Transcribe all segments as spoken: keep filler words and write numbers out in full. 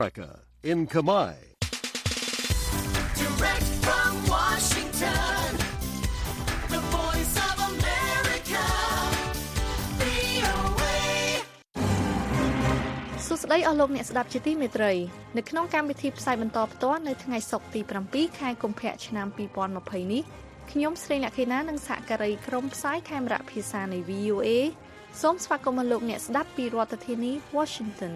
America in Khmer. Direct from Washington, the voice of America, វី អូ เอសួស្តីអស់លោកអ្នកស្ដាប់ជាទីមេត្រីនៅក្នុងកម្មវិធីផ្សាយបន្តផ្ទាល់នៅថ្ងៃសុក្រទី7ខែកុម្ភៈឆ្នាំ2020នេះខ្ញុំស្រីអ្នកខេណានិងសហការីក្រុមផ្សាយខេមរៈភាសានៃ វី អូ เอ សូមស្វាគមន៍លោកអ្នកស្ដាប់ពីរដ្ឋធានី Washington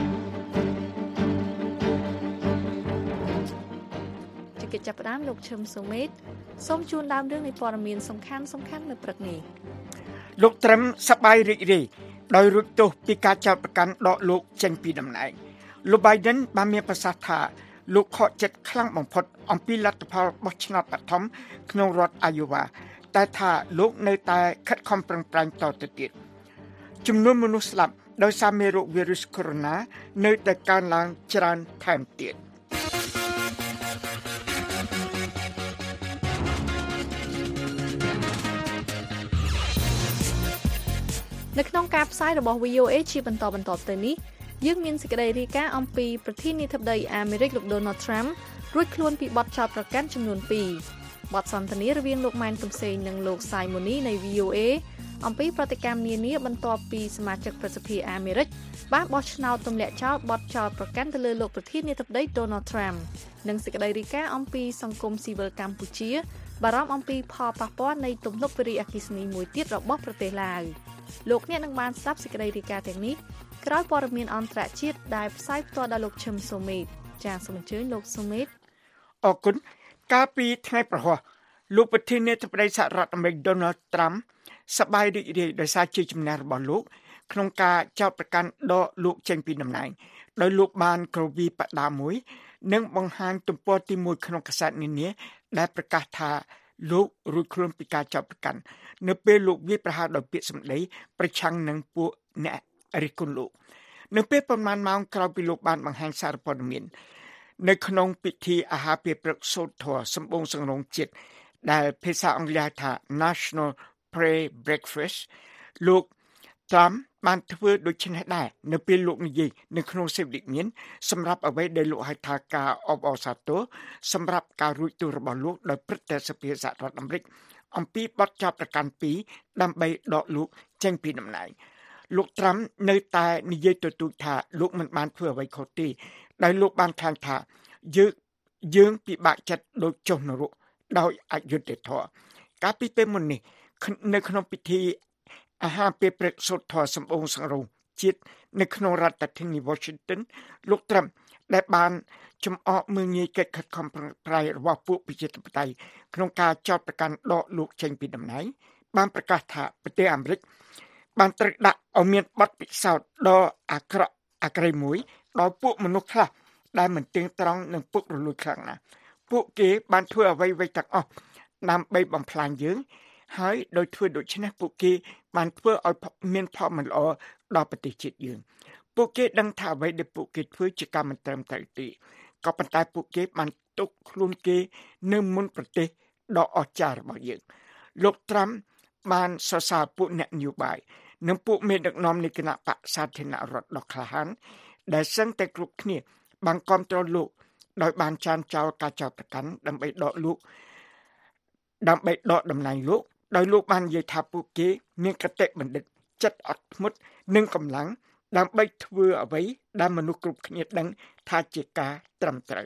កិច្ចចាប់ផ្ដើមលោកឈឹមសូមេតសូមជូនដើមរឿងនៃព័ត៌មានសំខាន់សំខាន់នៅព្រឹកនេះលោកត្រឹមសប្បាយរីករាយដោយរួចទោសពីការចោទប្រកាន់ដកលោកចេញពីតំណែងលោក Biden បានមានប្រសាសន៍ថាលោកខកចិត្តខ្លាំងបំផុតអំពីលទ្ធផលបោះឆ្នោតបឋមក្នុងរដ្ឋ Iowa តែថាលោកនៅតែខិតខំប្រឹងប្រែងតទៅទៀតចំនួនមនុស្សស្លាប់ដោយសារមេរោគវីរុសកូវីដ -នៅតែកើនឡើងច្រើនថែមទៀតនៅក្នុងការផ្សាយរបស់ វី អូ เอ ជាបន្តបន្តទៅនេះយើងមានសេចក្តីរាយការណ៍អំពីប្រធានាធិបតីអាមេរិកលោក Donald Trump រួចខ្លួនពីបទចោទប្រកាន់ចំនួនពីរបទសន្ទនារវាងលោកម៉ែនកំសែងនិងលោក Simony នៃ វី អូ เอ អំពីប្រតិកម្មនានាបន្ទាប់ពីសមាជិកប្រសិទ្ធិអាមេរិកបានបោះឆ្នោតទម្លាក់ចោលបទចោទប្រកាន់ទៅលើលោកប្រធានាធិបតី Donald Trump និងសេចក្តីរាយការណ៍អំពីសង្គមស៊ីវិលកម្ពុជាបារម្ភអំពីផលប៉ះពាល់នៃទំនប់វារីអគ្គិសនីមួយទៀតរបស់ប្រទេសឡាវលោកអ្នកនឹងបានស្ដាប់សេចក្តីរាយការណ៍ទាំងនេះក្រោយព័ត៌មានអន្តរជាតិដែលផ្សាយផ្ទាល់ដោយលោកឈឹមសូមេតចាសសូមអញ្ជើញលោកសូមេតអរគុណកាលពីថ្ងៃប្រហ័សលោកប្រធានាធិបតីសហរដ្ឋអាមេរិក Donald Trump សប្បាយរីករាយដោយសារជ័យជំនះរបស់លោកក្នុងការចោទប្រកាន់ដកលោកចេញពីតំណែងដោយលោកបានក្រវីបដាមួយនិងបង្ហាញទំព័រទីមួយក្នុងកាសែតនានាដែលប្រកាសថាលោករួចខ្លួនពីការចោទប្រកាន់នៅពេលលោកវាយប្រហារដោយពាក្យសម្ដីប្រឆាំងនឹងពួកអ្នករិះគន់លោកនៅពេលប្រមាណម៉ោងក្រោយពីលោកបានបង្ហាញសារព័ត៌មាននៅក្នុងពិធីអាហារពេលព្រឹកសូត្រធម៌សម្បូរសង្រងជាតិដែលភាសាអង់គ្លេសថា National Prayer Breakfast លោក Trump បានធ្វើដូច្នេះដែរនៅពេលលោកនិយាយនៅក្នុងសេចក្តីមានសម្រាប់អ្វីដែលលោកហៅថាការអបអរសាទរសម្រាប់ការរួចទោសរបស់លោកដោយព្រឹទ្ធសភាសហរដ្ឋអាមេរិកអំពីបទចោទប្រកាន់ពីរដើម្បីដកលោកចេញពីតំណែងលោក Trump នៅតែនិយាយទទូចថាលោកមិនបានធ្វើអ្វីខុសទេដោយលោកបានថ្លែងថាយើងយើងពិបាកចិត្តដូចចុះនរកដោយអយុត្តិធម៌កាលពីពេលមុននេះនៅក្នុងពិធីអាហារពេលព្រឹកសូត្រធម៌សម្បូរសង្រោងជាតិនៅក្នុងរដ្ឋធានី Washington លោក Trump ដែលបានចំអកមើលងាយកិច្ចខិតខំប្រឹងប្រែងរបស់ពួកប្រជាធិបតេយ្យក្នុងការចោទប្រកាន់ដកលោកចេញពីតំណែងបានប្រកាសថាប្រទេសអាមេរិកបានត្រូវដាក់ឲ្យមានបទពិសោធន៍ដ៏អាក្រក់អាក្រិយមួយដោយពួកមនុស្សខ្លះដែលមិនទៀងត្រង់នឹងពុករលួយខ្លាំងណាស់ពួកគេបានធ្វើអ្វីៗទាំងអស់ដើម្បីបំផ្លាញយើងហើយដោយធ្វើដូច្នេះពួកគេបានធ្វើឲ្យមានផលមិនល្អដល់ប្រទេសជាតិយើងពួកគេដឹងថាអ្វីដែលពួកគេធ្វើជាការមិនត្រឹមត្រូវទេក៏ប៉ុន្តែពួកគេបានទុកខ្លួនគេនៅមុនប្រទេសដ៏អស្ចារ្យរបស់យើងលោក Trump បានសរសើរពួកអ្នកនយោបាយនិងពួកមេដឹកនាំនៃគណៈបក្សសាធារណរដ្ឋដ៏ក្លាហានដែលសឹងតែគ្រប់គ្នាបានគាំទ្រលោកដោយបានចានចោលការចោទប្រកាន់ដើម្បីដកលោកដើម្បីដកតំណែងលោកដោយលោកបាននិយាយថាពួកគេមានគតិបណ្ឌិតចិត្តអត់ធ្មត់និងកម្លាំងដើម្បីធ្វើអ្វីដែលមនុស្សគ្រប់គ្នាដឹងថាជាការត្រឹមត្រូវ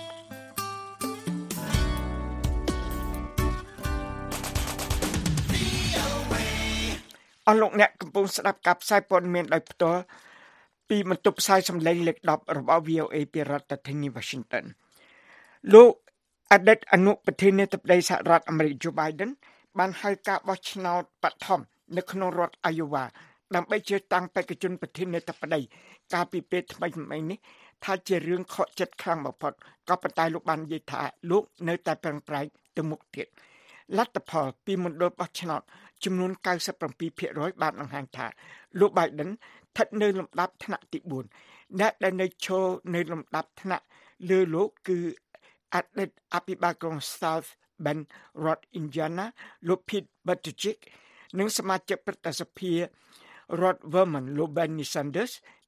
អស់លោកអ្នកកំពុងស្ដាប់ការផ្សាយព័ត៌មានដោយផ្ទាល់ពីបន្ទប់ផ្សាយសម្លេងលេខដប់របស់ វី អូ เอ ពីរដ្ឋធានី Washington លោកអតីតអនុប្រធានាធិបតីសហរដ្ឋអាមេរិក Joe Biden បានហៅការបោះឆ្នោតបឋមនៅក្នុងរដ្ឋ Iowa ដើម្បីជ្រើសតាំងបេក្ខជនប្រធានាធិបតីកាលពីពេលថ្មីៗនេះថាជារឿងខកចិត្តខ្លាំងបំផុតក៏ប៉ុន្តែលោកបាននិយាយថាលោកនៅតែប្រឹងប្រែងទៅមុខទៀតលទ្ធផលពីមណ្ឌលបោះឆ្នោតចំនួន 九十七ភាគរយ បានបង្ហាញថាលោក Biden ស្ថិតនៅលំដាប់ថ្នាក់ទីបួនអ្នកដែលនៅឈរនៅលំដាប់ថ្នាក់លើលោកគឺអតីតអភិបាលក្រុង South Bend រដ្ឋ Indiana លោក Pete Buttigieg និងសមាជិកព្រឹទ្ធសភារដ្ឋ Vermont លោក Bernie Sanders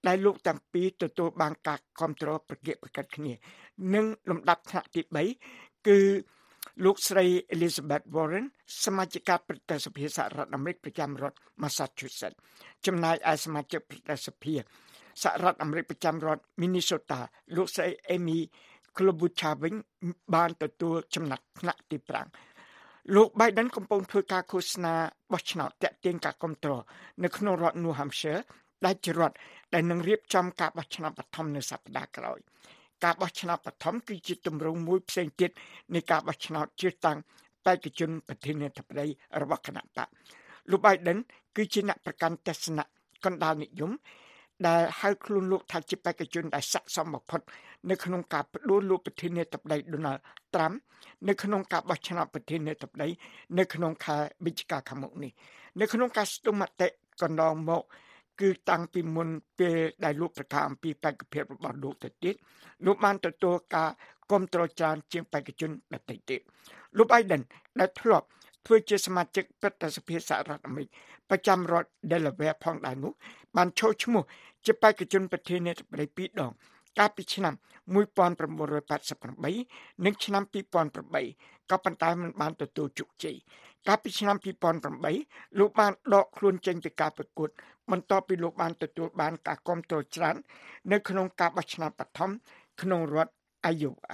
ដែលលោកទាំងពីរទទួលបានការគ្រប់គ្រងប្រកៀកប្រកិតគ្នានិងលំដាប់ថ្នាក់ទី3គឺលោកស្រី Elizabeth Warren សមាជិកប្រតិសភាសហរដ្ឋអាមេរិកប្រចាំរដ្ឋ Massachusetts ចំណែកឯសមាជិកប្រតិសភាសហរដ្ឋអាមេរិកប្រចាំរដ្ឋ Minnesota លោកស្រី Amy Klobuchar វិញបានទទួលចំណាត់ថ្នាក់ទី5លោក Biden កំពុងធ្វើការឃោសនាបោះឆ្នោតទាក់ទាញការគ្រប់គ្រងនៅក្នុងរដ្ឋ New Hampshire ដែលជារដ្ឋដែលនឹងរៀបចំការបោះឆ្នោតបឋមនៅសប្តាហ៍ក្រោយការបោះឆ្នោតបឋមគឺជាទម្រង់មួយផ្សេងទៀតនៃការបោះឆ្នោតជ្រើសតាំងបេក្ខជនប្រធានាធិបតីរបស់គណៈបកលោក Biden គឺជាអ្នកប្រកាន់ទស្សនៈកណ្ដាលនិយមដែលហៅខ្លួនលោកថាជាបេក្ខជនដែលស័ក្តិសមបំផុតនៅក្នុងការផ្ដួលលោកប្រធានាធិបតី Donald Trump នៅក្នុងការបោះឆ្នោតប្រធានាធិបតីនៅក្នុងខែវិច្ឆិកាខាងមុខនេះនៅក្នុងការស្ទង់មតិកន្លងមកគឺតាំងពីមុនពេលដែលលោកប្រកាសអំពីបេក្ខភាពរបស់លោកទៅទៀតលោកបានទទួលការគាំទ្រច្រើនជាងបេក្ខជនដទៃទៀតលោក Biden ដែលធ្លាប់ធ្វើជាសមាជិកប្រតិសភាសហរដ្ឋអាមេរិកប្រចាំរដ្ឋ Delaware ផងដែរនោះបានចូលឈ្មោះជាបេក្ខជនប្រធានាធិបតីពីរដងកាលពីឆ្នាំmột nghìn chín trăm tám mươi támនិងឆ្នាំពីរពាន់ប្រាំបីក៏ប៉ុន្តែមិនបានទទួលជោគជ័យកាលពីឆ្នាំពីរពាន់ប្រាំបីលោកបានដកខ្លួនចេញពីការប្រកួតបន្ទាប់ពីលោកបានទទួលបានការគាំទ្រច្រើននៅក្នុងការបោះឆ្នោតបឋមក្នុងរដ្ឋ Iowa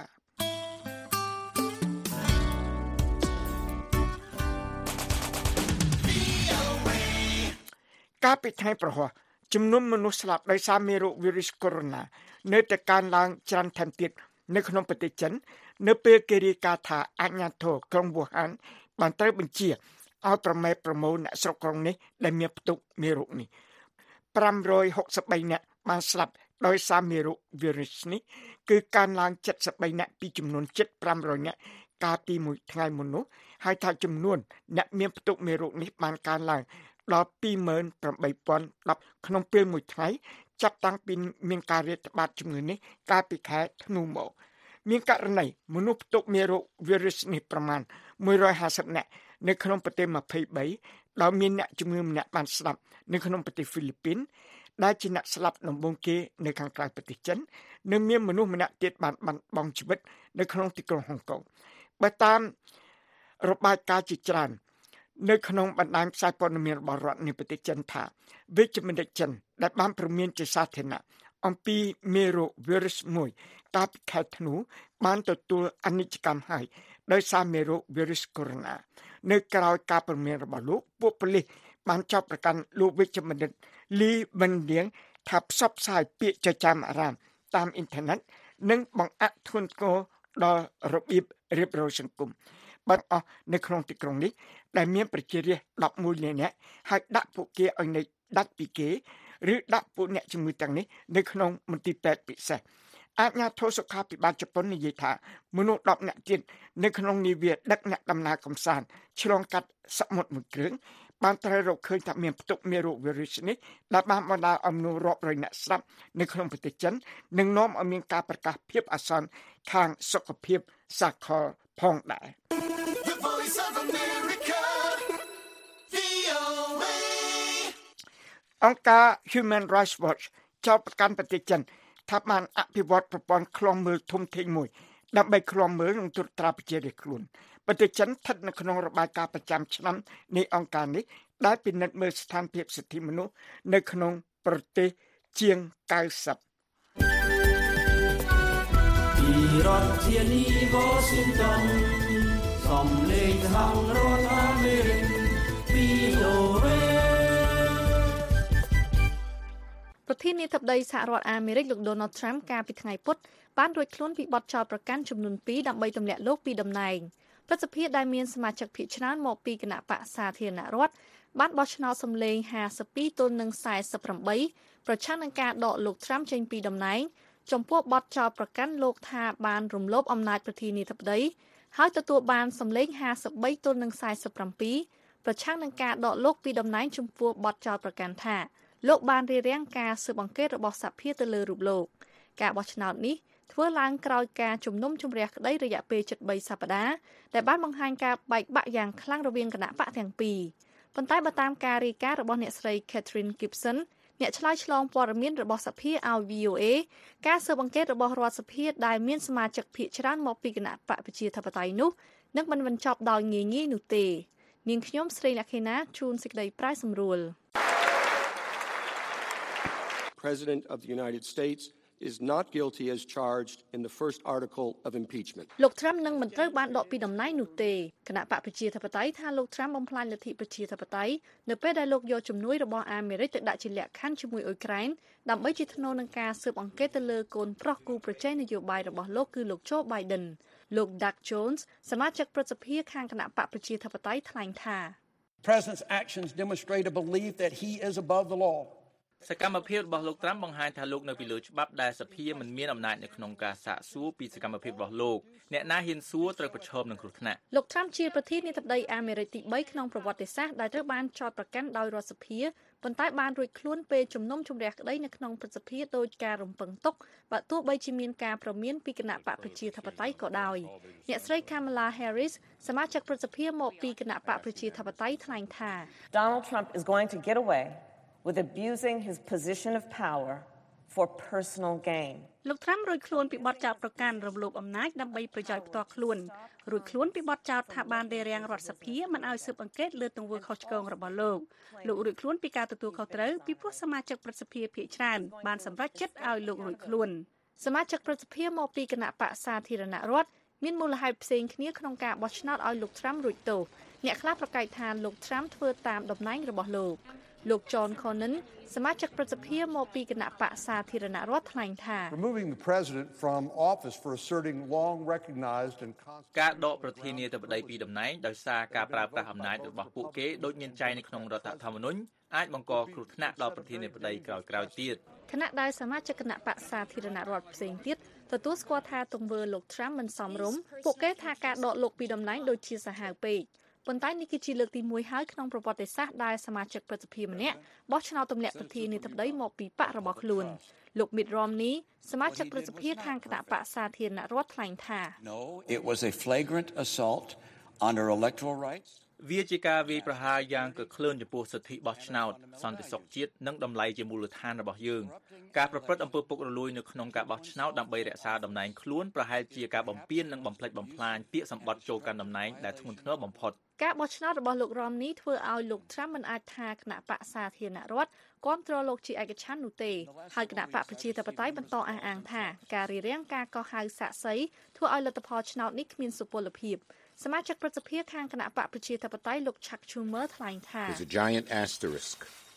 កាលពីថ្ងៃប្រហ័សចំនួនមនុស្សស្លាប់ដោយសារមេរោគវីរុសកូវីដ -នៅតែកើនឡើងច្រើនថែមទៀតនៅក្នុងប្រទេសចិននៅពេលគេរាយការណ៍ថាអាជ្ញាធរក្រុងវូហានបានត្រូវបញ្ជាឲ្យប្រមេប្រមូលអ្នកស្រុកក្រុងនេះដែលមានផ្ទុកមេរោគនេះ563នាក់បានស្លាប់ដោយសារមេរោគវីរុសនេះគឺកើនឡើង73នាក់ពីចំនួនជិត500នាក់កាលពីមួយថ្ងៃមុននោះហើយថាចំនួនអ្នកមានផ្ទុកមេរោគនេះបានកើនឡើងដល់ពីរម៉ឺនប្រាំបីពាន់ដប់ក្នុងពេលមួយថ្ងៃចាប់តាំងពីមានការរាតត្បាតជំងឺនេះកាលពីខែធ្នូមកមានករណីមនុស្សផ្ទុកមេរោគវីរុសនេះប្រមាណមួយរយห้าสิบនាក់នៅក្នុងប្រទេសยี่สิบสามដោយមានអ្នកជំងឺម្នាក់បានស្លាប់នៅក្នុងប្រទេសហ្វីលីពីនដែលជាអ្នកស្លាប់ដំបូងគេនៅខាងក្រៅប្រទេសចិននិងមានមនុស្សម្នាក់ទៀតបានបាត់បង់ជីវិតនៅក្នុងទីក្រុងហុងកុងបើតាមរបាយការណ៍ជាច្រើននៅក្នុងបណ្ដាញផ្សាយព័ត៌មានរបស់រដ្ឋនៃប្រទេសចិនថាវិជ្ជបណ្ឌិតចិនដែលបានព្រមានជាសាធារណៈអំពីមេរោគវីរុសមួយកាលពីខែធ្នូបានទទួលអនិច្ចកម្មហើយដោយសារមេរោគវីរុសកូវីដ -នៅក្រៅការព្រមានរបស់លោកពួកប៉ូលីសបានចាប់ប្រកាន់លោកវិជ្ជបណ្ឌិតលីប៊ិនលៀងថាផ្សព្វផ្សាយពាក្យចចាមអារាមតាមអ៊ីនធឺណិតនិងបង្អាក់ធ្ងន់ធ្ងរដល់របៀបរៀបរយសង្គមបាត់អស់នៅក្នុងទីក្រុងនេះដែលមានប្រជារាស្ត្រដប់មួយលាននាក់ហើយដាក់ពួកគេឲ្យនៅដាច់ពីគេឬដាក់ពួកអ្នកជំងឺទាំងនេះនៅក្នុងមន្ទីរពេទ្យពិសេសអាជ្ញាធរសុខាភិបាលជប៉ុននិយាយថាមនុស្សដប់នាក់ទៀតនៅក្នុងនាវាដឹកអ្នកដំណើរកម្សាន្តឆ្លងកាត់សមុទ្រមួយគ្រឿងបានត្រូវរកឃើញថាមានផ្ទុកមេរោគវីរុសនេះដែលបានបណ្ដាលឲ្យមនុស្សរាប់រយនាក់ស្លាប់នៅក្នុងប្រទេសចិននិងនាំឲ្យមានការប្រកាសភាពអាសន្នខាងសុខភាពសាកលផងដែរ The Voice of America, V O A អង្គការ Human Rights Watch ចោទប្រកាន់ប្រទេសចិនថាបានអភិវឌ្ឍប្រព័ន្ធឃ្លាំមើលធំធេងមួយដើម្បីឃ្លាំមើលនិងត្រួតត្រាប្រជារាស្ត្រខ្លួនប្រទេសចិនស្ថិតនៅក្នុងរបាយការណ៍ប្រចាំឆ្នាំនៃអង្គការនេះដែលពិនិត្យមើលស្ថានភាពសិទ្ធិមនុស្សនៅក្នុងប្រទេសជាង九十ពីរដ្ឋធានី Washington សំឡេងខាងរដ្ឋអាមេរិក V O A ប្រធានាធិបតីសហរដ្ឋអាមេរិកលោក Donald Trump កាលពីថ្ងៃពុធបានរួចខ្លួនពីបទចោទប្រកាន់ចំនួនពីរដើម្បីទម្លាក់លោកពីតំណែងព្រឹទ្ធសភាដែលមានសមាជិកភាគច្រើនមកពីគណៈបក្សសាធារណរដ្ឋបានបោះឆ្នោតសម្លេងห้าสิบពីរទល់នឹងสี่สิบแปดប្រឆាំងនឹងការដកលោក Trump ចេញពីតំណែងចំពោះបទចោទប្រកាន់លោកថាបានរំលោភអំណាចប្រធានាធិបតីហើយទទួលបានសម្លេងห้าสิบสามទល់នឹងสี่สิบเจ็ดប្រឆាំងនឹងការដកលោកពីតំណែងចំពោះបទចោទប្រកាន់ថាលោកបានរារាំងការស៊ើបអង្កេតរបស់សភាទៅលើរូបលោកការបោះឆ្នោតនេះធ្វើឡើងក្រោយការជំនុំជម្រះក្តីរយៈពេលជិត3សប្តាហ៍ដែលបានបង្ហាញការបែកបាក់យ៉ាងខ្លាំងរវាងគណៈបកទាំងពីរប៉ុន្តែបើតាមការរាយការណ៍របស់អ្នកស្រី Catherine Gibson អ្នកឆ្លើយឆ្លងព័ត៌មានរបស់សភាឲ្យ V O A ការស៊ើបអង្កេតរបស់រដ្ឋសភាដែលមានសមាជិកភាគច្រើនមកពីគណៈបកប្រជាធិបតេយ្យនោះនឹងមិនបញ្ចប់ដោយងាយងាយនោះទេនាងខ្ញុំស្រីលក្ខិណាជួនសេចក្តីប្រាយសម្រួល President of the United States is not guilty as charged in the first article of impeachment. លោក Trump នឹងមិនត្រូវបានដកពីតំណែងនោះទេគណៈបកប្រជាធិបតេយ្យថាលោក Trump បំផ្លាញលទ្ធិប្រជាធិបតេយ្យនៅពេលដែលលោកយកជំនួយរបស់អាមេរិកទៅដាក់ជាលក្ខខណ្ឌជាមួយអ៊ុយក្រែនដើម្បីជាថ្នូវនឹងការស៊ើបអង្កេតទៅលើកូនប្រុសគូប្រជែងនយោបាយរបស់លោកគឺលោក Joe Biden លោក Doug Jones សមាជិកព្រឹទ្ធសភាខាងគណៈបកប្រជាធិបតេយ្យថ្លែងថា President's actions demonstrate a belief that he is above the law. សកម្មភាពរបស់លោក Trump បង្ហាញថាលោកនៅពីលើច្បាប់ដែលសភាមិនមានអំណាចនៅក្នុងការសាកសួរពីសកម្មភាពរបស់លោកអ្នកណាហ៊ានសួរត្រូវប្រឈមនឹងគ្រោះថ្នាក់លោក Trump ជាប្រធានាធិបតីអាមេរិកទី3ក្នុងប្រវត្តិសាស្ត្រដែលត្រូវបានចោទប្រកាន់ដោយរដ្ឋសភាប៉ុន្តែបានរួចខ្លួនពេលជំនុំជម្រះក្តីនៅក្នុងព្រឹទ្ធសភាដោយការរំពឹងទុកបើទោះបីជាមានការប្រមានពីគណៈបកប្រជាធិបតេយ្យក៏ដោយអ្នកស្រី Kamala Harris សមាជិកព្រឹទ្ធសភាមកពីគណៈបកប្រជាធិបតេយ្យថ្លែងថា Donald Trump is going to get away with abusing his position of power for personal gain. លោក Trump រួចខ្លួនពីបទចោទប្រកាន់រំលោភអំណាចដើម្បីប្រយោជន៍ផ្ទាល់ខ្លួនរួចខ្លួនពីបទចោទថាបានរារាំងរដ្ឋសភាមិនឲ្យស៊ើបអង្កេតលើទង្វើខុសឆ្គងរបស់លោកលោករួចខ្លួនពីការទទួលខុសត្រូវពីព្រោះសមាជិកព្រឹទ្ធសភាភាគច្រើនបានសម្រេចចិត្តឲ្យលោករួចខ្លួនសមាជិកព្រឹទ្ធសភាមកពីគណៈបកសាធារណរដ្ឋមានមូលហេតុផ្សេងគ្នាក្នុងការបោះឆ្នោតឲ្យលោក Trump រួចទោសអ្នកខ្លះប្រកែកថាលោក Trump ធ្វើតាមតំណែងរបស់លោកលោក John Cornyn សមាជិកព្រឹទ្ធសភាមកពីគណៈបកសាធារណរដ្ឋថ្លែងថា Removing the president from office for asserting long recognized and ការដកប្រធានាធិបតីពីតំណែងដោយសារការប្រើប្រាស់អំណាចរបស់ពួកគេដូចមានចែងនៅក្នុងរដ្ឋធម្មនុញ្ញអាចបង្កគ្រោះថ្នាក់ដល់ប្រធានាធិបតីក្រោយៗទៀតគណៈដែលសមាជិកគណៈបកសាធារណរដ្ឋផ្សេងទៀតទទួលស្គាល់ថាទង្វើលោក Trump មិនសមរម្យពួកគេថាការដកលោកពីតំណែងដូចជាសាហាវពេកប៉ុន្តែនេះគឺជាលើកទីមួយហើយក្នុងប្រវត្តិសាស្ត្រដែលសមាជិកព្រឹទ្ធសភាម្នាក់បោះឆ្នោតទម្លាក់ប្រធានាធិបតីមកពីបករបស់ខ្លួនលោក Mitt Romney សមាជិកព្រឹទ្ធសភាខាងគណៈបកសាធារណរដ្ឋថ្លែងថា No, it was a flagrant assault on our electoral rights. វាជាការវាយប្រហារយ៉ាងកក្លឿនចំពោះសិទ្ធិបោះឆ្នោតសន្តិសុខជាតិនិងតម្លៃជាមូលដ្ឋានរបស់យើងការប្រព្រឹត្តអំពើពុករលួយនៅក្នុងការបោះឆ្នោតដើម្បីរក្សាតំណែងខ្លួនប្រហែលជាការបំពាននិងបំផ្លិចបំផ្លាញពាក្យសម្បត្តិចូលកាន់តំណែងដែលធ្ងន់ធ្ងរបំផុតការបោះឆ្នោតរបស់លោក Romney ធ្វើឲ្យលោក Trump មិនអាចថាគណៈបកសាធារណរដ្ឋគាំទ្រលោកជាឯកច្ឆន្ទនោះទេហើយគណៈបកប្រជាធិបតេយ្យបន្តអះអាងថាការរារាំងការកោះហៅសាកសីធ្វើឲ្យលទ្ធផលឆ្នោតនេះគ្មានសុពលភាពសមាជិកព្រឹទ្ធសភាខាងគណៈបកប្រជាធិបតេយ្យលោក Chuck Schumer ថ្លែងថា There's a giant asterisk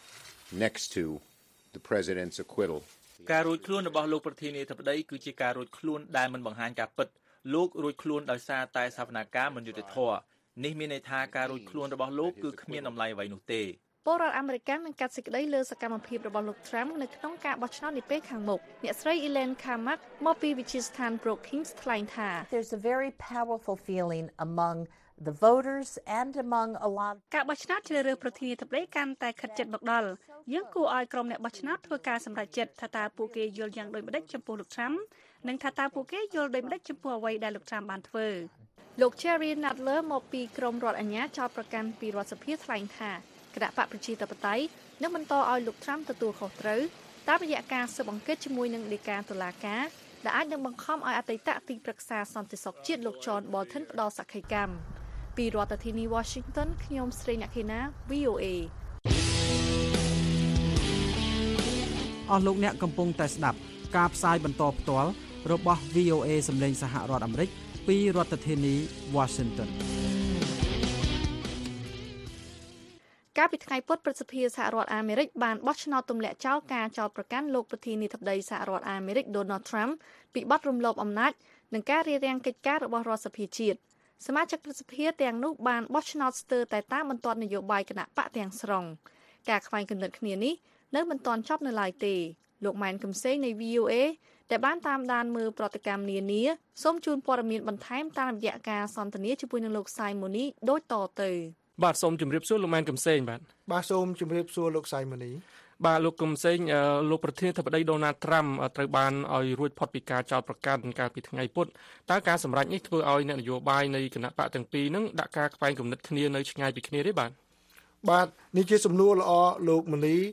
next to the president's acquittal ការរួចខ្លួនរបស់លោកប្រធានាធិបតីគឺជាការរួចខ្លួនដែលមិនបង្ហាញការពិតលោករួចខ្លួនដោយសារតែសវនកម្មមិនយុត្តិធម៌នេះមានន័យថាការរួចខ្លួនរបស់លោកគឺគ្មានតម្លៃអ្វីនោះទេពលរដ្ឋអាមេរិកនឹងកាត់សេចក្តីលើសកម្មភាពរបស់លោក Trump នៅក្នុងការបោះឆ្នោតនាពេលខាងមុខអ្នកស្រី Elaine Kamak មកពីវិទ្យាស្ថាន Brookings ថ្លែងថា There's a very powerful feeling among the voters and among a lot ការបោះឆ្នោតជ្រើសរើសប្រធានាធិបតីកាន់តែខិតជិតមកដល់យើងគួរឲ្យក្រុមអ្នកបោះឆ្នោតធ្វើការសម្រេចចិត្តថាតើពួកគេយល់យ៉ាងដូចម្តេចចំពោះលោក Trump និងថាតើពួកគេយល់ដូចម្តេចចំពោះអ្វីដែលលោក Trump បានធ្វើលោក Jerry Nadler មកពីក្រុមរដ្ឋអាជ្ញាចោទប្រកាន់ពីរដ្ឋសភាថ្លែងថាគណៈបកប្រជាធិបតេយ្យនឹងបន្តឲ្យលោក Trump ទទួលខុសត្រូវតាមរយៈការស៊ើបអង្កេតជាមួយនឹងฎីកាតុលាការដែលអាចនឹងបង្ខំឲ្យអតីតទីប្រឹក្សាសន្តិសុខជាតិលោក John Bolton ផ្ដល់សក្ខីកម្មពីរដ្ឋធានី Washington ខ្ញុំស្រីអ្នកខេណា V O A អស់លោកអ្នកកំពុងតែស្ដាប់ការផ្សាយបន្តផ្ទាល់របស់ V O A សម្លេងសហរដ្ឋអាមេរិកពីរដ្ឋធានី Washington កាលពីថ្ងៃពុធព្រឹទ្ធសភាសហរដ្ឋអាមេរិកបានបោះឆ្នោតទម្លាក់ចោលការចោទប្រកាន់លោកប្រធានាធិបតីសហរដ្ឋអាមេរិក Donald Trump ពីបទរំលោភអំណាចនិងការរារាំងកិច្ចការរបស់រដ្ឋសភាជាតិសមាជិកព្រឹទ្ធសភាទាំងនោះបានបោះឆ្នោតស្ទើរតែតាមបន្ទាត់នយោបាយគណៈបកទាំងស្រុងការខ្វែងគំនិតគ្នានេះនៅមិនទាន់ចប់នៅឡើយទេលោកម៉ែនកំសែងនៃ V O A ដែលបានតាមដានមើលប្រតិកម្មនានាសូមជូនព័ត៌មានបន្ថែមតាមរយៈការសន្ទនាជាមួយនឹងលោក Simony ដូចតទៅបាទសូមជម្រាបសួរលោកម៉ែនកំសែងបាទបាទសូមជម្រាបសួរលោក Simony បាទលោកកំសែងលោកប្រធានាធិបតី Donald Trump ត្រូវបានឲ្យរួចផុតពីការចោទប្រកាន់កាលពីថ្ងៃពុធតើការសម្រេចនេះធ្វើឲ្យអ្នកនយោបាយនៃគណៈបកទាំងពីរនឹងដាក់ការខ្វែងគំនិតគ្នានៅឆ្ងាយពីគ្នាទេបាទបាទនេះជាសំណួរល្អលោកមនី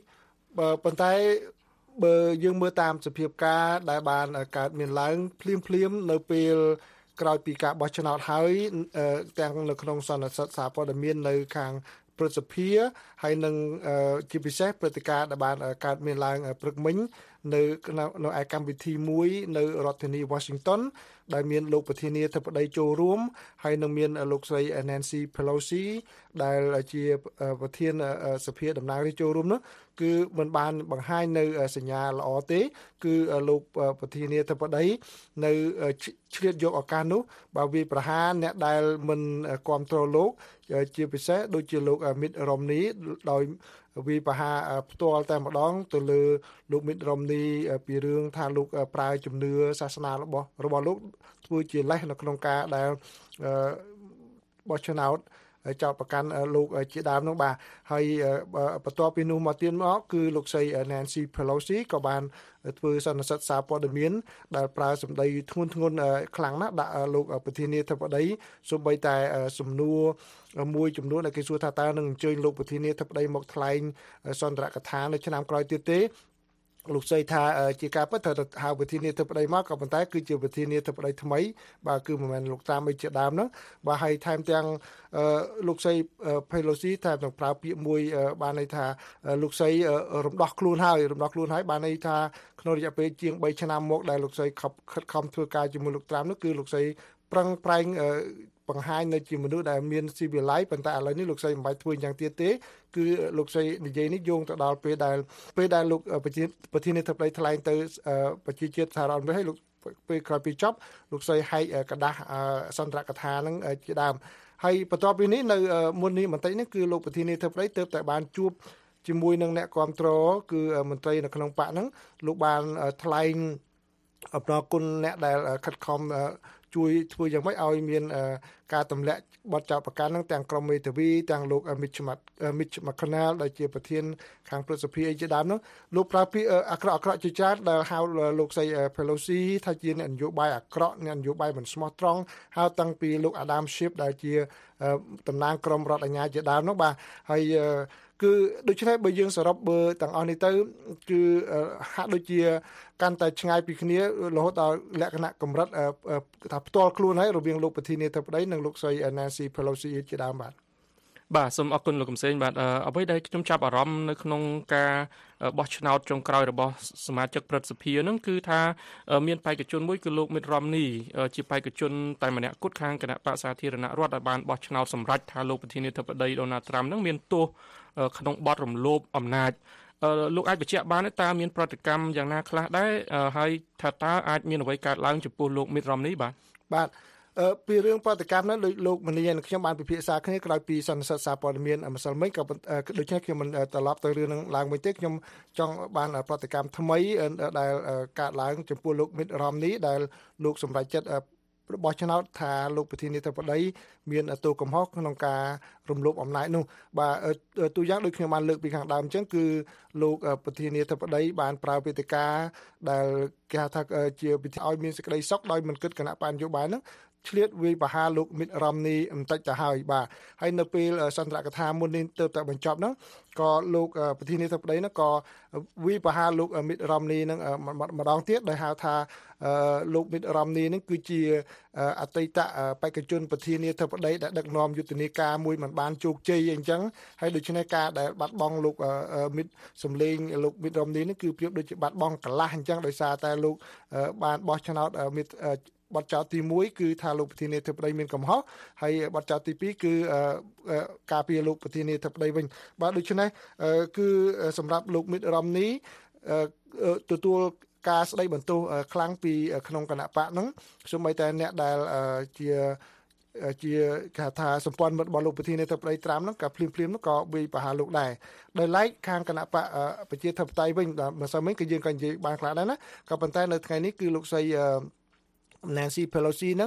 ប៉ុន្តែបើយើងមើលតាមសភាពការដែលបានកើតមានឡើងភ្លាមភ្លាមនៅពេលក្រោយពីការបោះឆ្នោតហើយទាំងនៅក្នុងសន្និសីទសារព័ត៌មាននៅខាងព្រឹទ្ធសភាហើយនឹងជាពិសេសព្រឹត្តិការណ៍ដែលបានកើតមានឡើងព្រឹកមិញនៅនៅឯកម្មវិធីមួយនៅរដ្ឋធានី Washington ដែលមានលោកប្រធានាធិបតីចូលរួមហើយនឹងមានលោកស្រី Nancy Pelosi ដែលជាប្រធានសភាតំណាងរាស្ត្រចូលរួមនោះគឺមិនបានបង្ហាញនៅសញ្ញាល្អទេគឺលោកប្រធានាធិបតីនៅឆ្លៀតយកឱកាសនោះបើវាប្រហារអ្នកដែលមិនគ្រប់គ្រងលោកជាពិសេសដូចជាលោក Mitt Romney ដោយវាប្រហារផ្ទាល់តែម្ដងទៅលើលោក Mitt Romney ពីរឿងថាលោកប្រើជំនឿសាសនារបស់របស់លោកធ្វើជាលេសនៅក្នុងការដែលបោះឆ្នោតចោទប្រកាន់លោកជាដើមនោះបាទហើយបន្ទាប់ពីនោះមកទៀតមកគឺលោកស្រី Nancy Pelosi ក៏បានធ្វើសន្និសីទសារព័ត៌មានដែលប្រើសម្ដីធ្ងន់ធ្ងរខ្លាំងណាស់ដាក់លោកប្រធានាធិបតីសូម្បីតែសំណួរមួយចំនួនដែលគេសួរថាតើនឹងអញ្ជើញលោកប្រធានាធិបតីមកថ្លែងសន្ទរកថានៅឆ្នាំក្រោយទៀតទេលោកស្រីថាជាការពិតត្រូវហៅប្រធានាធិបតីមកក៏ប៉ុន្តែគឺជាប្រធានាធិបតីថ្មីបាទគឺមិនមែនលោកតាមឯជាដើមហ្នឹងបាទហើយថែមទាំងលោកស្រី Pelosi ថែមទាំងប្រើពាក្យមួយបានន័យថាលោកស្រីរំដោះខ្លួនហើយរំដោះខ្លួនហើយបានន័យថាក្នុងរយៈពេលជាងបីឆ្នាំមកដែលលោកស្រីខិតខំធ្វើការជាមួយលោកត្រាំនោះគឺលោកស្រីប្រឹងប្រែងបង្ហាញនៅជាមនុស្សដែលមានស៊ីវិល័យប៉ុន្តែឥឡូវនេះលោកស្រីមិនបាច់ធ្វើយ៉ាងទៀតទេគឺលោកស្រីនិយាយនេះយោងទៅដល់ពេលដែលពេលដែលលោកប្រធានាធិបតីថ្លែងទៅប្រជាជាតិសហរដ្ឋអាមេរិកឲ្យលោកពេលក្រោយពីចប់លោកស្រីហែកกระดาษសន្ទរកថានឹងជាដើមហើយបន្ទាប់ពីនេះនៅមុននេះបន្តិចនេះគឺលោកប្រធានាធិបតីទើបតែបានជួបជាមួយនឹងអ្នកគាំទ្រគឺមន្ត្រីនៅក្នុងបកហ្នឹងលោកបានថ្លែងអបអរគុណអ្នកដែលខិតខំជួយធ្វើយ៉ាងម៉េចឲ្យមានការទម្លាក់បទចោទប្រកាន់ហ្នឹងទាំងក្រុមមេធាវីទាំងលោក Mitch McConnell ដែលជាប្រធានខាងព្រឹទ្ធសភាជាដើមនោះលោកប្រើពាក្យអាក្រក់អាក្រក់ជាច្រើនដែលហៅលោកស្រី Pelosi ថាជាអ្នកនយោបាយអាក្រក់អ្នកនយោបាយមិនស្មោះត្រង់ហៅតាំងពីលោក Adam Schiff ដែលជាតំណាងក្រុមរដ្ឋអាជ្ញាជាដើមនោះបាទហើយគឺដូច្នេះបើយើងសរុបបើទាំងអស់នេះទៅគឺហាក់ដូចជាកាន់តែឆ្ងាយពីគ្នារហូតដល់លក្ខណៈកម្រិតថាផ្ទាល់ខ្លួនហើយរវាងលោកប្រធានាធិបតីនិងលោកស្រី Nancy Pelosi ជាដើមបាទបាទសូមអរគុណលោកកំសែងបាទអ្វីដែលខ្ញុំចាប់អារម្មណ៍នៅក្នុងការបោះឆ្នោតចុងក្រោយរបស់សមាជិកព្រឹទ្ធសភាហ្នឹងគឺថាមានបេក្ខជនមួយគឺលោក Mitt Romney ជាបេក្ខជនតែម្នាក់គត់ខាងគណៈបក្សសាធារណរដ្ឋដែលបានបោះឆ្នោតសម្រេចថាលោកប្រធានាធិបតី Donald Trump ហ្នឹងមានទោសក្នុងបទរំលោភអំណាចលោកអាចបញ្ជាក់បានតើមានប្រតិកម្មយ៉ាងណាខ្លះដែរហើយថាតើអាចមានអ្វីកើតឡើងចំពោះលោក Mitt Romney បាទបាទពីរឿងប្រតិកម្មនោះដោយលោកមនីនិងខ្ញុំបានពិភាក្សាគ្នាក្រោយពីសន្និសីទសារព័ត៌មានម្សិលមិញក៏ដូច្នេះខ្ញុំមិនត្រឡប់ទៅរឿងនឹងឡើងវិញទេខ្ញុំចង់បានប្រតិកម្មថ្មីដែលកើតឡើងចំពោះលោក Mitt Romney ដែលលោកសម្រេចចិត្តរបស់ឆ្នោតថាលោកប្រធានាធិបតីមានទោសកំហុសក្នុងការរំលោភអំណាចនោះបាទទូយ៉ាងដូចខ្ញុំបានលើកពីខាងដើមអញ្ចឹងគឺលោកប្រធានាធិបតីបានប្រើវេទិកាដែលគេហៅថាជាវិធីឲ្យមានសេចក្តីសុខដោយមិនគិតគណៈបញ្ញយោបាយហ្នឹងឆ្លៀតវាយប្រហារលោក Mitt Romney បន្តិចទៅហើយបាទហើយនៅពេលសន្ទរកថាមុននេះទើបតែបញ្ចប់ហ្នឹងក៏លោកប្រធានាធិបតីហ្នឹងក៏វាយប្រហារលោក Mitt Romney ហ្នឹងម្ដងទៀតដោយហៅថាលោក Mitt Romney ហ្នឹងគឺជាអតីតបេក្ខជនប្រធានាធិបតីដែលដឹកនាំយុទ្ធនាការមួយមិនបានជោគជ័យអញ្ចឹងហើយដូច្នេះការដែលបាត់បង់លោក Mitt សំលេងលោក Mitt Romney នេះគឺប្រៀបដូចជាបាត់បង់កន្លះអញ្ចឹងដោយសារតែលោកបានបោះឆ្នោតបទចោទទីមួយគឺថាលោកប្រធានាធិបតីមានកំហុសហើយបទចោទទីពីរគឺការពារលោកប្រធានាធិបតីវិញបាទដូច្នេះគឺសម្រាប់លោក Mitt Romney ទទួលការស្ដីបន្ទោសខ្លាំងពីក្នុងគណៈបកហ្នឹងសូម្បីតែអ្នកដែលជាជាគេថាសម្ព័ន្ធមិត្តរបស់លោកប្រធានាធិបតីត្រាំហ្នឹងក៏ភ្លាមភ្លាមហ្នឹងក៏វាយប្រហារលោកដែរដោយឡែកខាងគណៈបកប្រជាធិបតេយ្យវិញម្សិលមិញគឺយើងក៏និយាយបានខ្លះដែរណាក៏ប៉ុន្តែនៅថ្ងៃនេះគឺលោកស្រីNancy Pelosi ហ្នឹង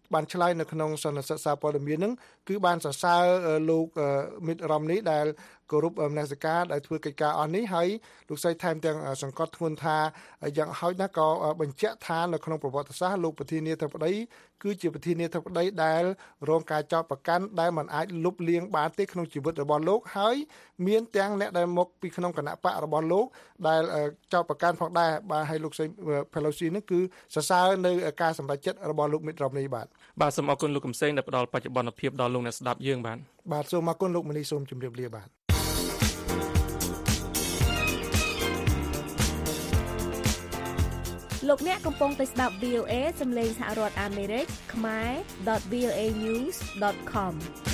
បានឆ្លើយនៅក្នុងសន្និសីទសារព័ត៌មានហ្នឹងគឺបានសរសើរលោកមីតរ៉ុមនីដែលគោរពមនសិការដែលធ្វើកិច្ចការអស់នេះហើយលោកស្រីថែមទាំងសង្កត់ធ្ងន់ថាយ៉ាងហោចណាស់ក៏បញ្ជាក់ថានៅក្នុងប្រវត្តិសាស្ត្រលោកប្រធានាធិបតីគឺជាប្រធានាធិបតីដែលរងការចោទប្រកាន់ដែលមិនអាចលុបលាងបានទេក្នុងជីវិតរបស់លោកហើយមានទាំងអ្នកដែលមកពីក្នុងគណៈបករបស់លោកដែលចោទប្រកាន់ផងដែរបាទហើយលោកស្រី Pelosi នេះគឺសរសើរនៅការសម្រេចចិត្តរបស់លោក Mitt Romney បាទបាទសូមអរគុណលោកកំសែងដែលផ្ដល់បច្ចុប្បន្នភាពដល់លោកអ្នកស្ដាប់យើងបាទបាទសូមអរគុណលោកមនីសូមជម្រាបលាបាទលោកអ្នកកំពុងតែស្ដាប់ វី អូ เอ សំឡេងសហរដ្ឋអាមេរិកខ្មែរ ដត វី អូ เอ news ដត com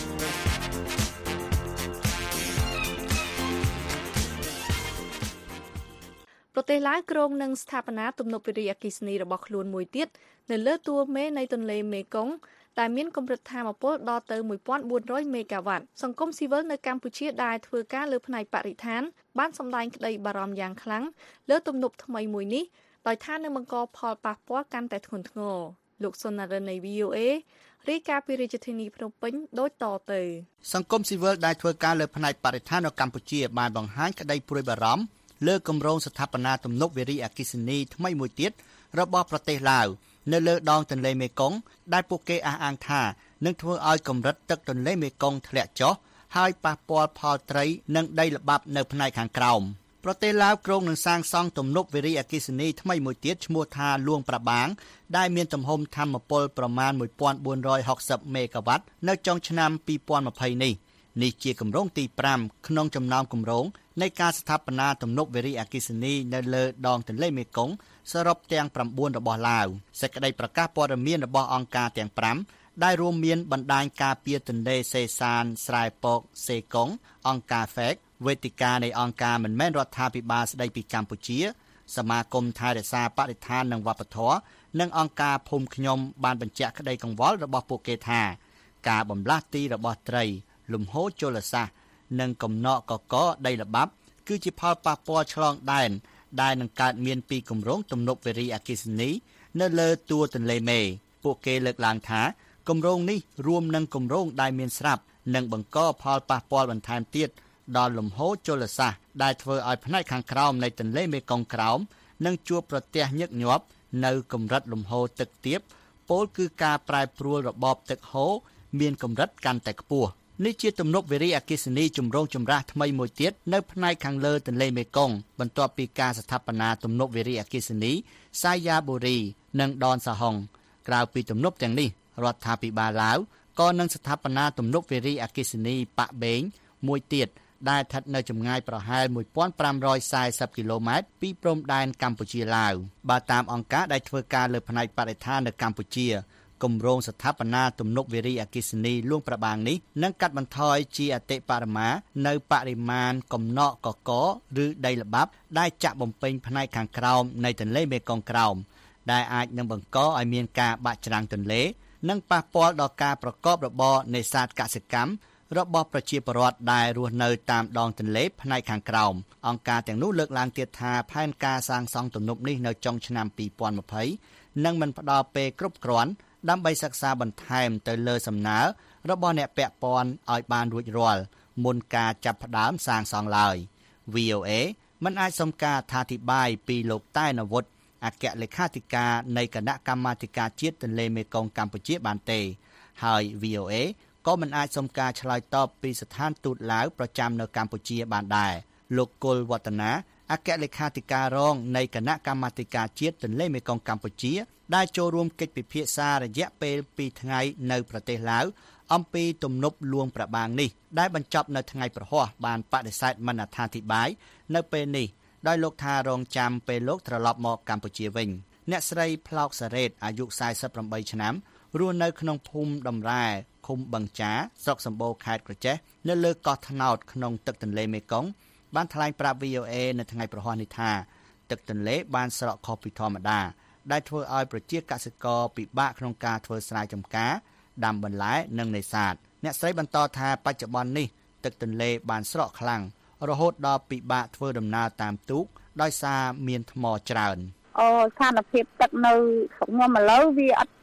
ប្រទេសឡាវគ្រោងនឹងស្ថាបនាទំនប់វារីអគ្គិសនីរបស់ខ្លួនមួយទៀតនៅលើតួមេនៃទន្លេមេគង្គដែលមានកម្រិតថាមពលដល់ទៅមួយពាន់បួនរយមេហ្គាវ៉ាត់សង្គមស៊ីវិលនៅកម្ពុជាដែលធ្វើការលើផ្នែកបរិស្ថានបានសម្ដែងក្តីបារម្ភយ៉ាងខ្លាំងលើទំនប់ថ្មីមួយនេះដោយថានឹងបង្កផលប៉ះពាល់កាន់តែធ្ងន់ធ្ងរលោកសុននរិននៃ វី អូ เอ រាយការណ៍ពីរាជធានីភ្នំពេញដូចតទៅសង្គមស៊ីវិលដែលធ្វើការលើផ្នែកបរិស្ថាននៅកម្ពុជាបានបង្ហាញក្តីព្រួយបារម្ភលើគម្រោងស្ថាបនាទំនប់វារីអគ្គិសនីថ្មីមួយទៀតរបស់ប្រទេសឡាវនៅលើដងទន្លេមេគង្គដែលពួកគេអះអាងថានឹងធ្វើឲ្យកម្រិតទឹកទន្លេមេគង្គធ្លាក់ចុះហើយប៉ះពាល់ផលត្រីនិងដីល្បាប់នៅផ្នែកខាងក្រោមប្រទេសឡាវគ្រោងនឹងសាងសង់ទំនប់វារីអគ្គិសនីថ្មីមួយទៀតឈ្មោះថាលួងប្របាងដែលមានទំហំថាមពលប្រមាណមួយពាន់បួនរយហុកសិបមេហ្គាវ៉ាត់នៅចុងឆ្នាំពីរពាន់ម្ភៃនេះនេះជាគម្រោងទីប្រាំក្នុងចំណោមគម្រោងនៃការស្ថាបនាទំនប់វារីអគ្គិសនីនៅលើដងទន្លេមេគង្គសរុបទាំងប្រាំបួនរបស់ឡាវសេចក្តីប្រកាសព័ត៌មានរបស់អង្គការទាំងប្រាំដែលរួមមានបណ្ដាញការពារទន្លេសេសានស្រែពកសេកុងអង្គការ ហ្វេក វេទិកានៃអង្គការមិនមែនរដ្ឋាភិបាលស្ដីពីកម្ពុជាសមាគមថែរក្សាបរិស្ថាននិងវប្បធម៌និងអង្គការភូមិខ្ញុំបានបញ្ជាក់ក្តីកង្វល់របស់ពួកគេថាការបំលាស់ទីរបស់ត្រីលំហូរជលសាស្ត្រនិងកំណកកកដីល្បាប់គឺជាផលប៉ះពាល់ឆ្លងដែនដែលនឹងកើតមានពីគម្រោងទំនប់វារីអគ្គិសនីនៅលើតួទន្លេមេពួកគេលើកឡើងថាគម្រោងនេះរួមនឹងគម្រោងដែលមានស្រាប់និងបង្កផលប៉ះពាល់បន្ថែមទៀតដល់លំហូរជលសាស្ត្រដែលធ្វើឲ្យផ្នែកខាងក្រោមនៃទន្លេមេគង្គក្រោមនឹងជួបប្រទះញឹកញាប់នៅកម្រិតលំហូរទឹកទាបពោលគឺការប្រែប្រួលរបបទឹកហូរមានកម្រិតកាន់តែខ្ពស់នេះជាទំនប់វារីអគ្គិសនីជំរងចម្រាស់ថ្មីមួយទៀតនៅផ្នែកខាងលើទន្លេមេគង្គបន្ទាប់ពីការស្ថាបនាទំនប់វារីអគ្គិសនីសាយាបូរីនិងដនសាហុងក្រៅពីទំនប់ទាំងនេះរដ្ឋាភិបាលឡាវក៏នឹងស្ថាបនាទំនប់វារីអគ្គិសនីប៉ាក់បេងមួយទៀតដែលស្ថិតនៅចម្ងាយប្រហែលមួយពាន់ប្រាំរយសែសិបគីឡូម៉ែត្រពីព្រំដែនកម្ពុជាឡាវបើតាមអង្គការដែលធ្វើការលើផ្នែកបរិស្ថាននៅកម្ពុជាគម្រោងស្ថាបនាទំនប់វារីអគ្គិសនីលួងប្របាងនេះនឹងកាត់បន្ថយជាអតិបរមានៅបរិមាណកំណកកកឬដីល្បាប់ដែលចាក់បំពេញផ្នែកខាងក្រោមនៃទន្លេមេគង្គក្រោមដែលអាចនឹងបង្កឲ្យមានការបាក់ច្រាំងទន្លេនិងប៉ះពាល់ដល់ការប្រកបរបរនេសាទកសិកម្មរបស់ប្រជាពលរដ្ឋដែលរស់នៅតាមដងទន្លេផ្នែកខាងក្រោមអង្គការទាំងនោះលើកឡើងទៀតថាផែនការសាងសង់ទំនប់នេះនៅចុងឆ្នាំពីរពាន់ម្ភៃនឹងមិនផ្ដល់ពេលគ្រប់គ្រាន់ដើម្បីសិក្សាបន្ថែមទៅលើសំណើរបស់អ្នកពាក់ព័ន្ធឲ្យបានរួចរាល់មុនការចាប់ផ្ដើមសាងសង់ឡើយ វី អូ เอ មិនអាចសុំការអធិប្បាយពីលោកតែនវុឌ្ឍអគ្គលេខាធិការនៃគណៈកម្មាធិការជាតិទន្លេមេគង្គកម្ពុជាបានទេហើយ វី អូ เอ ក៏មិនអាចសុំការឆ្លើយតបពីស្ថានទូតឡាវប្រចាំនៅកម្ពុជាបានដែរលោកគុលវឌ្ឍនាអគ្គលេខាធិការរងនៃគណៈកម្មាធិការជាតិទន្លេមេគង្គកម្ពុជាដែលចូលរួមកិច្ចពិភាក្សារយៈពេលពីរថ្ងៃនៅប្រទេសឡាវអំពីទំនប់លួងប្របាងនេះដែលបញ្ចប់នៅថ្ងៃប្រហ័សបានបដិសេធមិនអត្ថាធិប្បាយនៅពេលនេះដោយលោកថារងចាំពេលលោកត្រឡប់មកកម្ពុជាវិញអ្នកស្រីផ្លោកសារ៉េតអាយុសែសិបប្រាំបីឆ្នាំរស់នៅក្នុងភូមិដំរែឃុំបឹងចាស្រុកសម្បូរខេត្តក្រចេះនៅលើកោះថ្នោតក្នុងទឹកទន្លេមេគង្គបានថ្លែងប្រាប់ វី អូ เอ នៅថ្ងៃប្រហ័សនេះថាទឹកទន្លេបានស្រកខុសពីធម្មតាដែលធ្វើឲ្យប្រជាកសិករពិបាកក្នុងការធ្វើស្រែចម្ការដាំបន្លែនិងនេសាទអ្នកស្រីបន្តថាបច្ចុប្បន្ននេះទឹកទន្លេបានស្រកខ្លាំងរហូតដល់ពិបាកធ្វើដំណើរតាមទូកដោយសារមានថ្មច្រើនអូស្ថានភាពទឹកនៅស្រុកខ្ញុំឥឡូវវាអត់ថ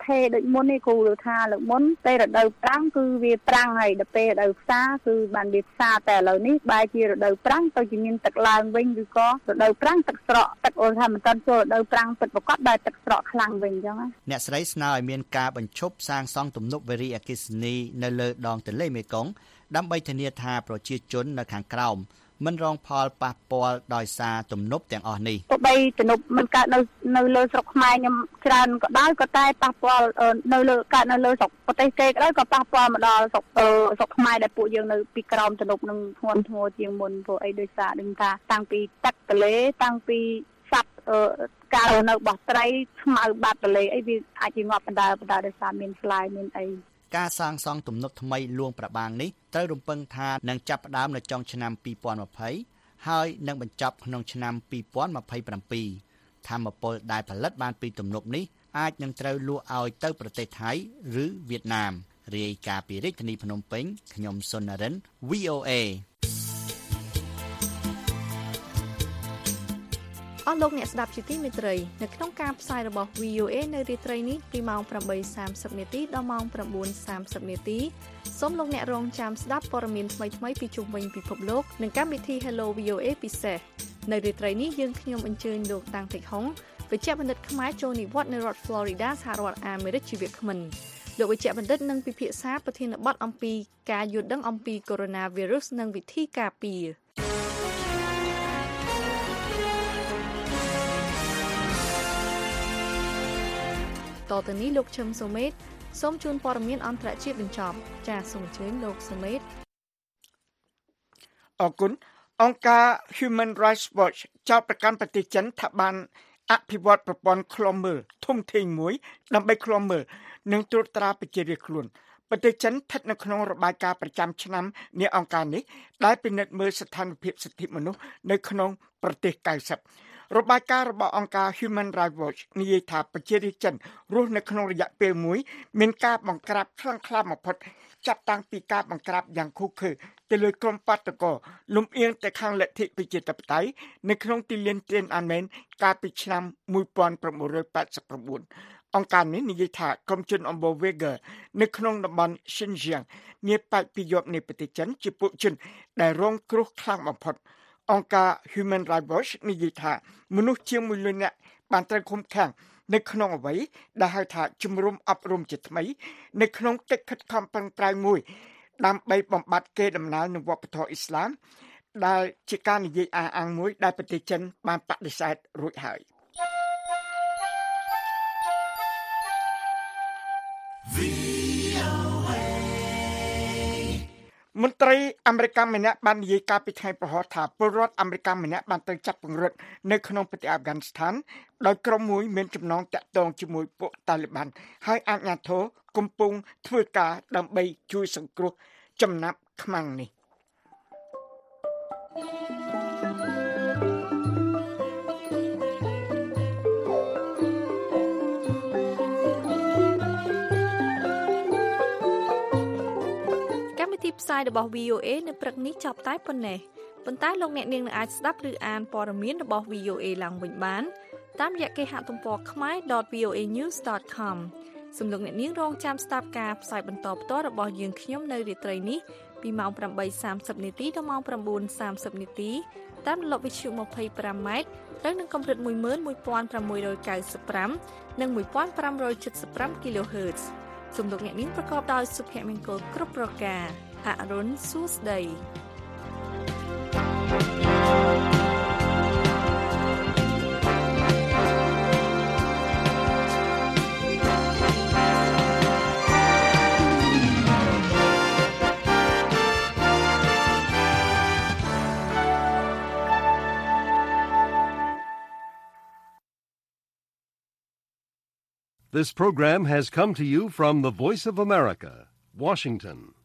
ថេរដូចមុននេះគ្រូលើថាលើមុនពេលរដូវប្រាំងគឺវាប្រាំងហើយដល់ពេលរដូវផ្សាគឺបានវាផ្សាតែឥឡូវនេះបែរជារដូវប្រាំងទៅជាមានទឹកឡើងវិញឬក៏រដូវប្រាំងទឹកស្រកទឹកអូថាមិនទាន់ចូលរដូវប្រាំងពិតប្រាកដដែលទឹកស្រកខ្លាំងវិញអញ្ចឹងណាអ្នកស្រីស្នើឲ្យមានការបញ្ឈប់សាងសង់ទំនប់វារីអគ្គិសនីនៅលើដងទន្លេមេគង្គដើម្បីធានាថាប្រជាជននៅខាងក្រោមមិនរងផលប៉ះពាល់ដោយសារទំនប់ទាំងអស់នេះទោះបីទំនប់មិនកើតនៅនៅលើស្រុកខ្មែរខ្ញុំច្រើនក៏ដោយក៏តែប៉ះពាល់នៅលើកើតនៅលើស្រុកប្រទេសគេក៏ដោយក៏ប៉ះពាល់មកដល់ស្រុកស្រុកខ្មែរដែលពួកយើងនៅពីក្រោមទំនប់នឹងធ្ងន់ធ្ងរជាងមុនព្រោះអីដោយសារដឹងថាតាំងពីទឹកទន្លេតាំងពីសត្វការនៅរបស់ត្រីស្មៅបាត់ទន្លេអីវាអាចជាងាប់បណ្ដើបណ្ដើដោយសារមានស្លាយមានអីការសាងសង់ទំនប់ថ្មីលួងប្របាងនេះត្រូវរំពឹងថានឹងចាប់ផ្ដើមនៅចុងឆ្នាំពីរពាន់ยี่สิบហើយនឹងបញ្ចប់ក្នុងឆ្នាំពីរពាន់ยี่สิบเจ็ดថាមពលដែលផលិតបានពីទំនប់នេះអាចនឹងត្រូវលក់ឲ្យទៅប្រទេសថៃឬវៀតណាមរាយការណ៍ពីរាជធានីភ្នំពេញខ្ញុំសុននរិន វី អូ เอអស់លោកអ្នកស្ដាប់ជាទីមេត្រីនៅក្នុងការផ្សាយរបស់ វី អូ เอ នៅរាត្រីនេះពីម៉ោងeight thirtyនាទីដល់ម៉ោងnine thirtyនាទីសូមលោកអ្នករងចាំស្ដាប់ព័ត៌មានថ្មីៗពីជុំវិញពិភពលោកនិងកម្មវិធី Hello វី អូ เอ ពិសេសនៅរាត្រីនេះយើងខ្ញុំអញ្ជើញលោកតាំងតិចហុងវិជ្ជបណ្ឌិតខ្មែរចូលនិវត្តន៍នៅរដ្ឋ Florida សហរដ្ឋអាមេរិកជាវាគ្មិនលោកវិជ្ជបណ្ឌិតនឹងពិភាក្សាប្រធានបទអំពីការយល់ដឹងអំពី Coronavirus និងវិធីការពារតទៅនេះលោកឈឹមសូមេតសូមជូនព័ត៌មានអន្តរជាតិបញ្ចប់ចាសសូមអញ្ជើញលោកសូមេតអរគុណអង្គការ Human Rights Watch ចោទប្រកាន់ប្រទេសចិនថាបានអភិវឌ្ឍប្រព័ន្ធឃ្លាំមើលធំធេងមួយដើម្បីឃ្លាំមើលនិងត្រួតត្រាប្រជារាស្ត្រខ្លួនប្រទេសចិនស្ថិតនៅក្នុងរបាយការណ៍ប្រចាំឆ្នាំនៃអង្គការនេះដែលពិនិត្យមើលស្ថានភាពសិទ្ធិមនុស្សនៅក្នុងប្រទេសninetyរបាយការណ៍របស់អង្គការ Human Rights Watch និយាយថាប្រជារាស្ត្រចិនរស់នៅក្នុងរយៈពេលមួយមានការបង្ក្រាបខ្លាំងក្លាបំផុតចាប់តាំងពីការបង្ក្រាបយ៉ាងឃោរឃៅទៅលើក្រុមបាតកោលំអៀងទៅខាងលទ្ធិប្រជាធិបតេយ្យនៅក្នុងទីលានទៀនអានមែនកាលពីឆ្នាំnineteen eighty-nineអង្គការនេះនិយាយថាក្រុមជនអម្បូរ Uyghur នៅក្នុងតំបន់ Xinjiang នាប៉ែកពីយប់នៃប្រទេសចិនជាពួកជនដែលរងគ្រោះខ្លាំងបំផុតអង្គការ Human Rights Watch និយាយថាមនុស្សជាងoneលាននាក់បានត្រូវឃុំឃាំងនៅក្នុងអ្វីដែលហៅថាជំរំអប់រំជាថ្មីនៅក្នុងកិច្ចខិតខំប្រឹងប្រែងមួយដើម្បីបំបត្តិកេរដំណែលនៃវប្បធម៌អ៊ីស្លាមដែលជាការនិយាយអះអាងមួយដែលប្រទេសចិនបានបដិសេធរួចហើយមន្ត្រីអាមេរិកម្នាក់បាននិយាយកាលពីថ្ងៃប្រហោះថាពលរដ្ឋអាមេរិកម្នាក់បានទៅចាប់ពង្រឹងនៅក្នុងប្រទេសអាហ្វហ្គានីស្ថានដោយក្រុមមួយមានចំណងតាក់ទងជាមួយពួកតាលីបានហើយអាជ្ញាធរកំពុងធ្វើការដើម្បីជួយសង្គ្រោះចំណាប់ខ្មាំងនេះទីផ្សាយរបស់ វី អូ เอ នៅព្រឹកនេះចប់តែប៉ុណ្ណេះប៉ុន្តែលោកអ្នកនាងនឹងអាចស្ដាប់ឬអានព័ត៌មានរបស់ វី អូ เอ ឡើងវិញបានតាមរយៈគេហទំព័រ khmae dot v o a news dot com សូមលោកអ្នកនាងរងចាំស្ដាប់ការផ្សាយបន្តផ្ទាល់របស់យើងខ្ញុំនៅរាត្រីនេះពីម៉ោងeight thirtyនាទីដល់ម៉ោងnine thirtyនាទីតាមរលកវិទ្យុtwenty-fiveម៉ែត្រត្រូវនឹងកម្រិតone one six ninety-fiveនិងone five seven five គីឡូហឺតซ์សូមលោកអ្នកនាងប្រកបដោយសុភមង្គលគ្រប់ប្រការអរុនសួស្តី This program has come to you from the Voice of America, Washington.